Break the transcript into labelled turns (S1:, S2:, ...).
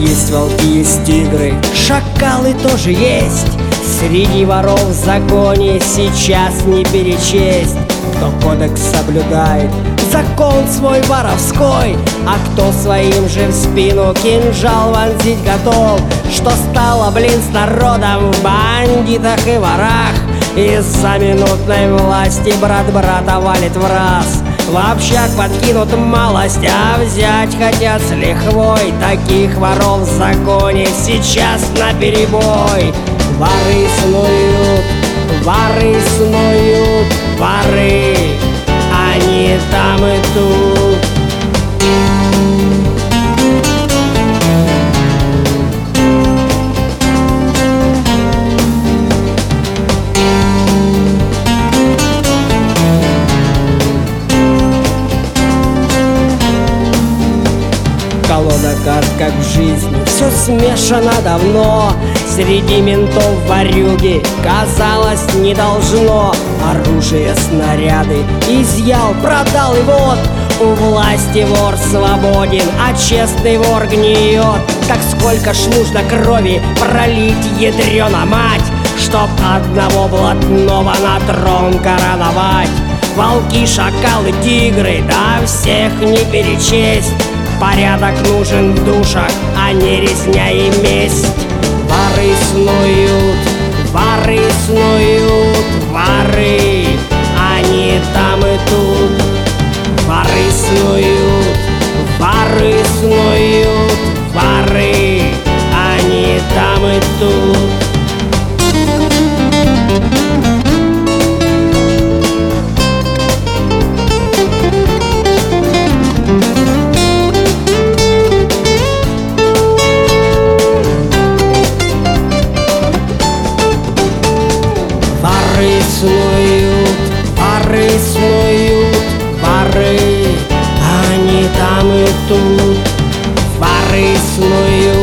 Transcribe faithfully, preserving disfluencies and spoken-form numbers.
S1: Есть волки, есть тигры, шакалы тоже есть. Среди воров в законе сейчас не перечесть. Кто кодекс соблюдает, закон свой воровской, а кто своим же в спину кинжал вонзить готов. Что стало, блин, с народом в бандитах и ворах? Из-за минутной власти брат брата валит в раз. В общак подкинут малость, а взять хотят с лихвой. Таких воров в законе сейчас наперебой. Воры снуют, воры снуют, воры, они там и тут. Колода карт, как в жизни, все смешано давно. Среди ментов ворюги, казалось, не должно. Оружие, снаряды изъял, продал, и вот у власти вор свободен, а честный вор гниет. Так сколько ж нужно крови пролить, ядрёна мать, чтоб одного блатного на трон короновать. Волки, шакалы, тигры, да всех не перечесть. Порядок нужен в душах, а не резня и месть. Воры снуют, воры снуют, воры, они там и тут. Воры снуют, воры снуют, воры, они там и тут. Воры снуют, воры снуют, воры, они там и тут. Воры снуют.